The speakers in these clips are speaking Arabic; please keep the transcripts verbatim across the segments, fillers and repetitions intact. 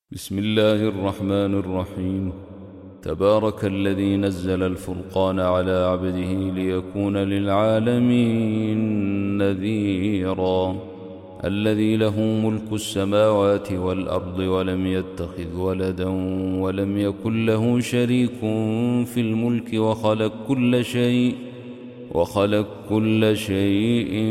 بسم الله الرحمن الرحيم. تبارك الذي نزل الفرقان على عبده ليكون للعالمين نذيرا. الذي له ملك السماوات والأرض ولم يتخذ ولدا ولم يكن له شريك في الملك وخلق كل شيء وخلق كل شيء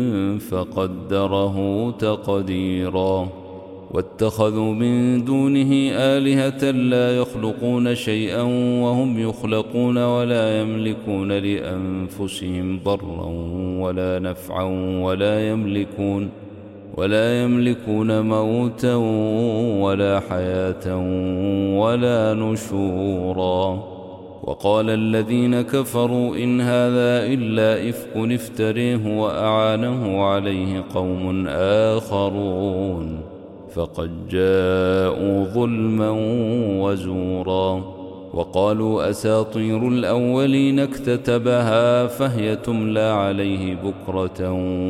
فقدره تقديرا. واتخذوا من دونه آلهة لا يخلقون شيئا وهم يخلقون ولا يملكون لأنفسهم ضرا ولا نفعا ولا يملكون ولا يملكون موتا ولا حياة ولا نشورا. وقال الذين كفروا إن هذا إلا إفك افتريه وأعانه عليه قوم آخرون فقد جاءوا ظلما وزورا. وقالوا أساطير الأولين اكتتبها فهي تملى عليه بكرة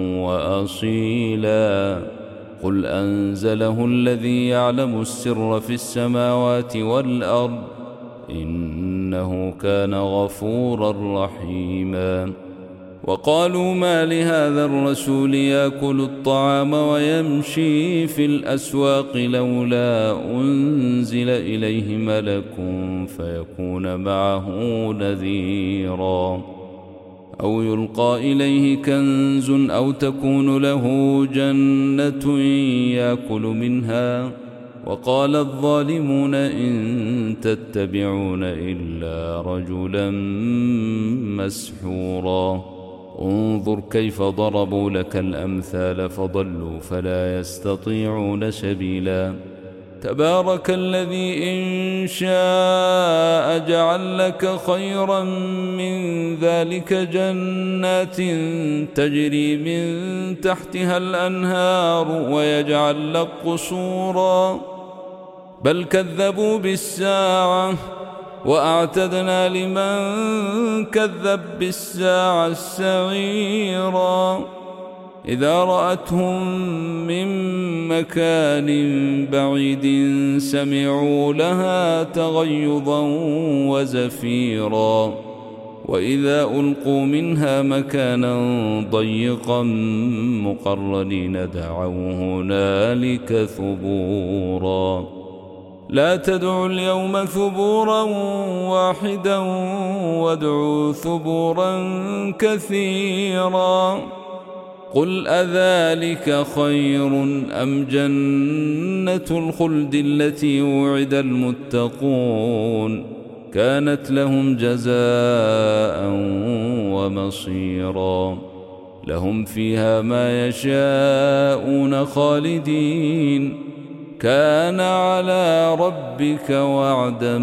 وأصيلا. قل أنزله الذي يعلم السر في السماوات والأرض إنه كان غفورا رحيما. وقالوا ما لهذا الرسول يأكل الطعام ويمشي في الأسواق لولا أنزل إليه ملك فيكون معه نذيرا. أو يلقى إليه كنز أو تكون له جنة يأكل منها. وقال الظالمون إن تتبعون إلا رجلا مسحورا. انظر كيف ضربوا لك الأمثال فضلوا فلا يستطيعون سبيلا. تبارك الذي إن شاء جعل لك خيرا من ذلك جنات تجري من تحتها الأنهار ويجعل لك قصورا. بل كذبوا بالساعة وأعتدنا لمن كذب بالساعة السعيرا. إذا رأتهم من مكان بعيد سمعوا لها تغيظا وزفيرا. وإذا ألقوا منها مكانا ضيقا مقرنين دعوا هنالك ثبورا. لا تدعوا اليوم ثبورا واحدا وادعوا ثبورا كثيرا. قل أذلك خير أم جنة الخلد التي وعد المتقون كانت لهم جزاء ومصيرا. لهم فيها ما يشاءون خالدين كان على ربك وعدا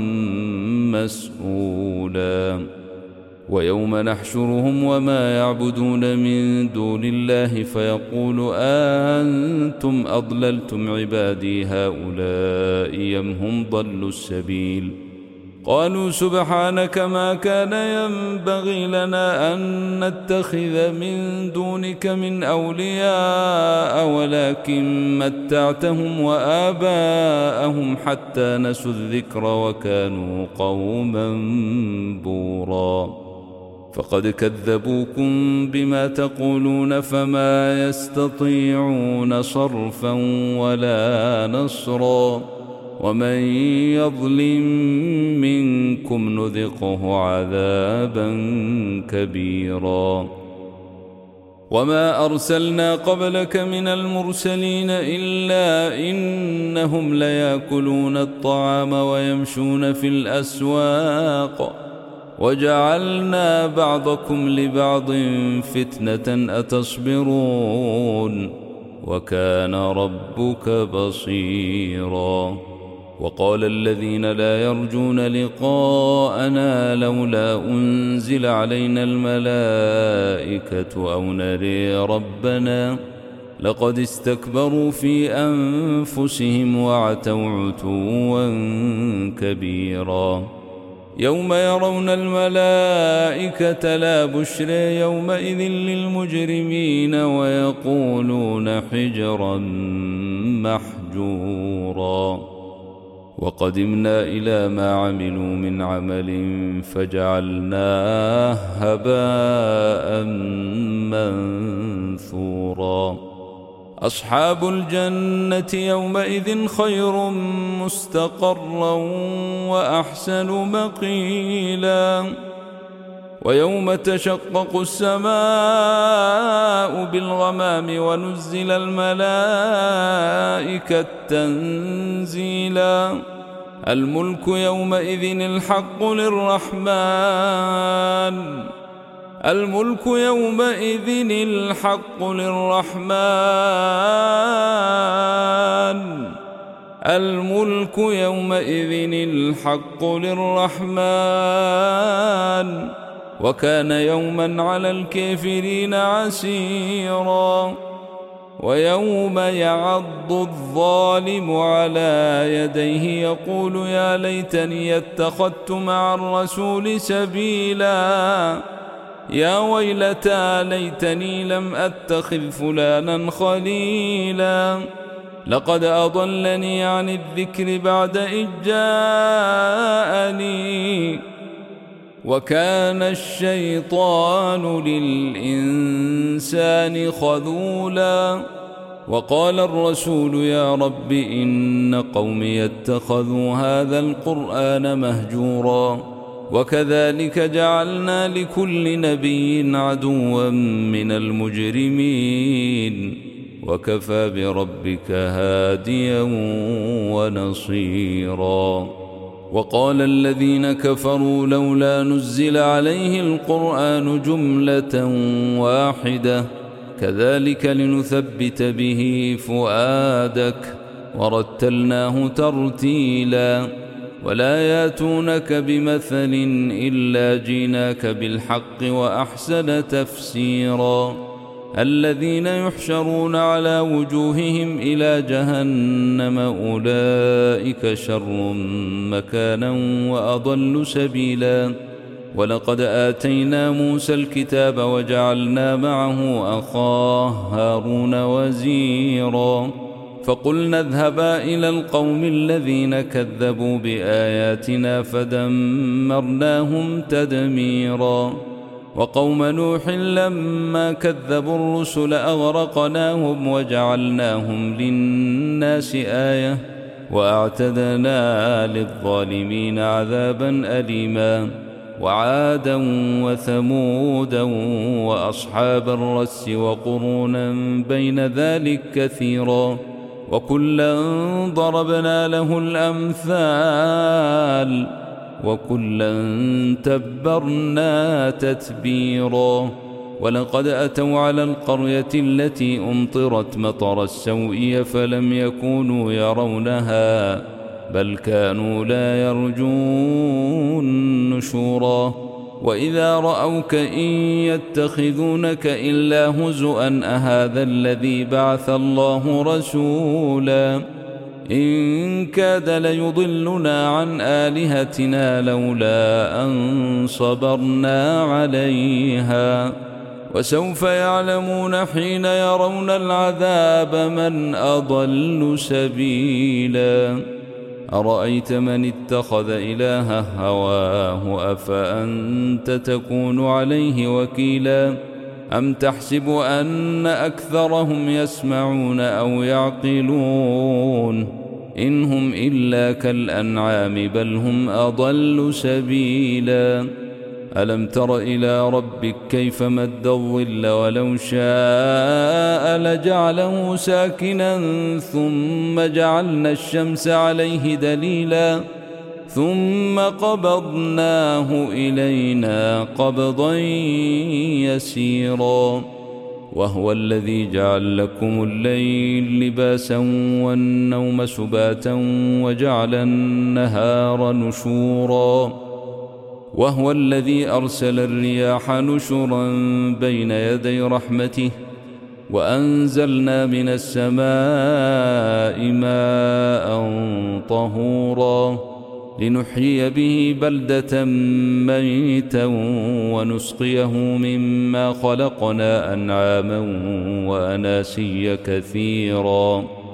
مسئولا. ويوم نحشرهم وما يعبدون من دون الله فيقول أنتم أضللتم عبادي هؤلاء أم هم ضلوا السبيل. قالوا سبحانك ما كان ينبغي لنا أن نتخذ من دونك من أولياء ولكن متعتهم وآباءهم حتى نسوا الذكر وكانوا قوما بورا. فقد كذبوكم بما تقولون فما يستطيعون صرفا ولا نصرا. ومن يظلم منكم نذقه عذابا كبيرا. وما أرسلنا قبلك من المرسلين إلا إنهم ليأكلون الطعام ويمشون في الأسواق وجعلنا بعضكم لبعض فتنة أتصبرون وكان ربك بصيرا. وقال الذين لا يرجون لقاءنا لولا أنزل علينا الملائكة أو نري ربنا لقد استكبروا في أنفسهم وعتوا عتوا كبيرا. يوم يرون الملائكة لا بشرى يومئذ للمجرمين ويقولون حجرا محجورا. وقدمنا إلى ما عملوا من عمل فجعلناه هباء منثورا. أصحاب الجنة يومئذ خير مستقرا وأحسن مقيلا. ويوم تشقق السماء بالغمام ونزل الملائكة تنزيلا. الملك يومئذ الحق للرحمن الملك يومئذ الحق للرحمن الملك يومئذ الحق للرحمن وكان يوما على الكافرين عسيرا. ويوم يعض الظالم على يديه يقول يا ليتني اتخذت مع الرسول سبيلا. يا ويلتى ليتني لم أتخذ فلانا خليلا. لقد أضلني عن الذكر بعد إذ جاءني وكان الشيطان للإنسان خذولا. وقال الرسول يا رب إن قومي اتخذوا هذا القرآن مهجورا. وكذلك جعلنا لكل نبي عدوا من المجرمين وكفى بربك هاديا ونصيرا. وقال الذين كفروا لولا نزل عليه القرآن جملة واحدة كذلك لنثبت به فؤادك ورتلناه ترتيلا. ولا ياتونك بمثل إلا جيناك بالحق وأحسن تفسيرا. الذين يحشرون على وجوههم إلى جهنم أولئك شر مكانا وأضل سبيلا. ولقد آتينا موسى الكتاب وجعلنا معه أخاه هارون وزيرا. فقلنا اذهبا إلى القوم الذين كذبوا بآياتنا فدمرناهم تدميرا. وقوم نوح لما كذبوا الرسل أغرقناهم وجعلناهم للناس آية وأعتدنا للظالمين عذابا أليما. وعادا وثمودا وأصحاب الرس وقرونا بين ذلك كثيرا. وكلا ضربنا له الأمثال وكلا تبرنا تتبيرا. ولقد أتوا على القرية التي أمطرت مطر السوء فلم يكونوا يرونها بل كانوا لا يرجون نشورا. وإذا رأوك إن يتخذونك إلا هزؤا أهذا الذي بعث الله رسولا. إن كاد ليضلنا عن آلهتنا لولا أن صبرنا عليها. وسوف يعلمون حين يرون العذاب من أضل سبيلا. أرأيت من اتخذ إلهه هواه أفأنت تكون عليه وكيلا. أم تحسب أن أكثرهم يسمعون أو يعقلون إن هم إلا كالأنعام بل هم أضل سبيلا. ألم تر إلى ربك كيف مد الظل ولو شاء لجعله ساكنا ثم جعلنا الشمس عليه دليلا ثم قبضناه إلينا قبضا يسيرا. وهو الذي جعل لكم الليل لباسا والنوم سباتا وجعل النهار نشورا. وهو الذي أرسل الرياح نشرا بين يدي رحمته وأنزلنا من السماء ماء طهورا لنحيي به بلدة ميتا ونسقيه مما خلقنا أنعاما وأناسيا كثيرا.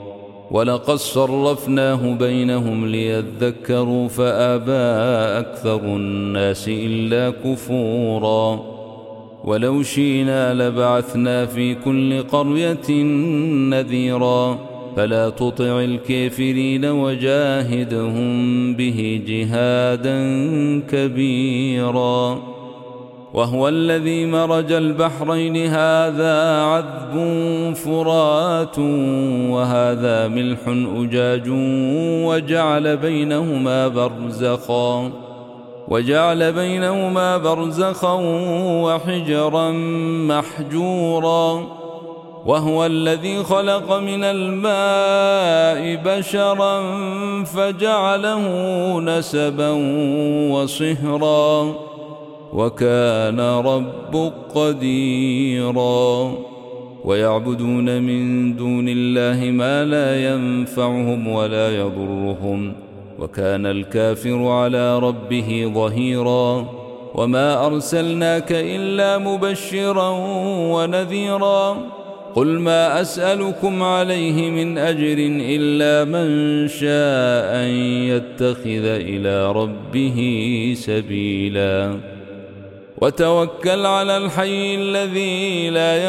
ولقد صرفناه بينهم ليذكروا فأبى أكثر الناس إلا كفورا ولو شئنا لبعثنا في كل قرية نذيرا فلا تطع الكافرين وجاهدهم به جهادا كبيرا وهو الذي مرج البحرين هذا عذب فرات وهذا ملح أجاج وجعل بينهما برزخا وجعل بينهما برزخا وحجرا محجورا وهو الذي خلق من الماء بشرا فجعله نسبا وصهرا وكان ربك قديرا ويعبدون من دون الله ما لا ينفعهم ولا يضرهم وكان الكافر على ربه ظهيرا وما أرسلناك إلا مبشرا ونذيرا قل ما أسألكم عليه من أجر إلا من شاء أن يتخذ إلى ربه سبيلا وتوكل على الحي الذي لا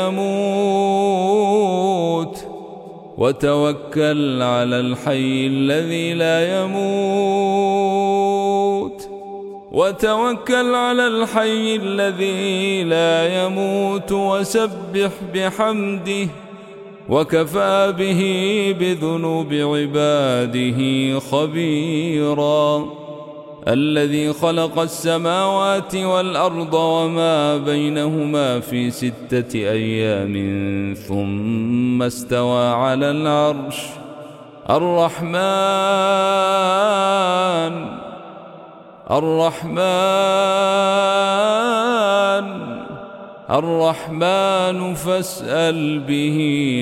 يموت وتوكل على الحي الذي لا يموت وتوكل على الحي الذي لا يموت وسبح بحمده وكفى به بذنوب عباده خبيرا الذي خلق السماوات والأرض وما بينهما في ستة أيام ثم استوى على العرش الرحمن الرحمن الرحمن فاسأل به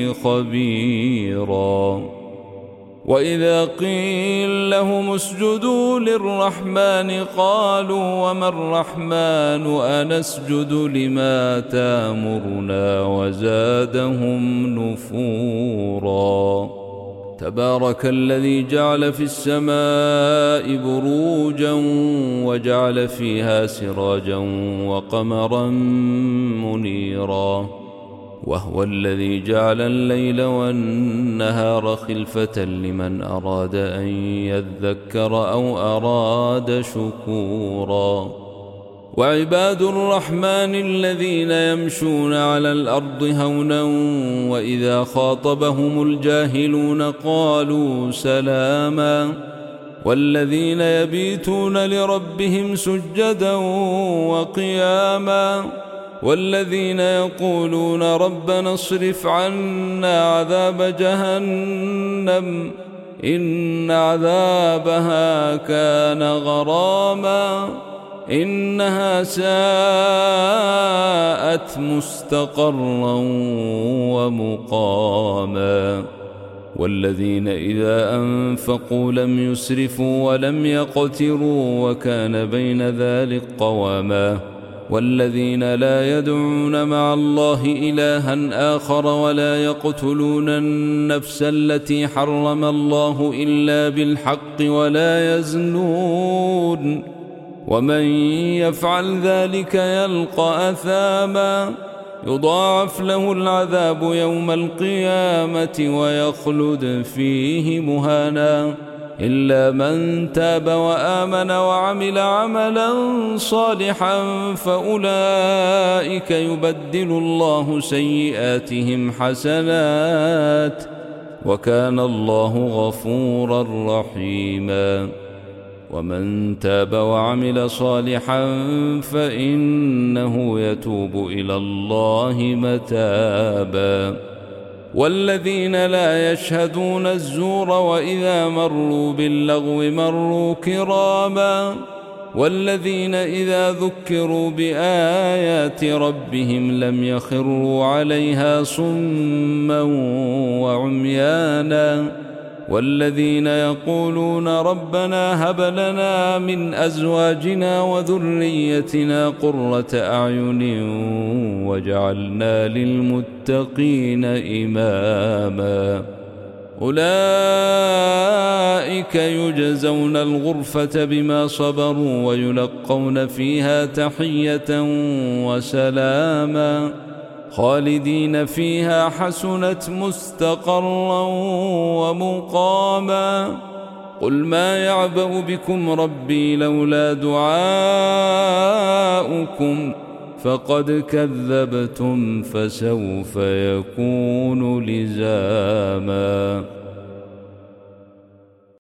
خبيرا وإذا قيل لهم اسجدوا للرحمن قالوا وما الرحمن أنسجد لما تامرنا وزادهم نفورا تبارك الذي جعل في السماء بروجا وجعل فيها سراجا وقمرا منيرا وهو الذي جعل الليل والنهار خلفة لمن أراد أن يذكر أو أراد شكورا وعباد الرحمن الذين يمشون على الأرض هونا وإذا خاطبهم الجاهلون قالوا سلاما والذين يبيتون لربهم سجدا وقياما والذين يقولون ربنا اصرف عنا عذاب جهنم إن عذابها كان غراما إنها ساءت مستقرا ومقاما والذين إذا أنفقوا لم يسرفوا ولم يقتروا وكان بين ذلك قواما والذين لا يدعون مع الله إلها آخر ولا يقتلون النفس التي حرم الله إلا بالحق ولا يزنون ومن يفعل ذلك يلقى أثاما يضاعف له العذاب يوم القيامة ويخلد فيه مهانا إلا من تاب وآمن وعمل عملا صالحا فأولئك يبدل الله سيئاتهم حسنات وكان الله غفورا رحيما ومن تاب وعمل صالحا فإنه يتوب إلى الله متابا والذين لا يشهدون الزور وإذا مروا باللغو مروا كراما والذين إذا ذكروا بآيات ربهم لم يخروا عليها صما وعميانا والذين يقولون ربنا هب لنا من أزواجنا وذريتنا قرة أعين واجعلنا للمتقين إماما أولئك يجزون الغرفة بما صبروا ويلقون فيها تحية وسلاما خالدين فيها حسنت مستقرا ومقاما قل ما يعبأ بكم ربي لولا دعاؤكم فقد كذبتم فسوف يكون لزاما.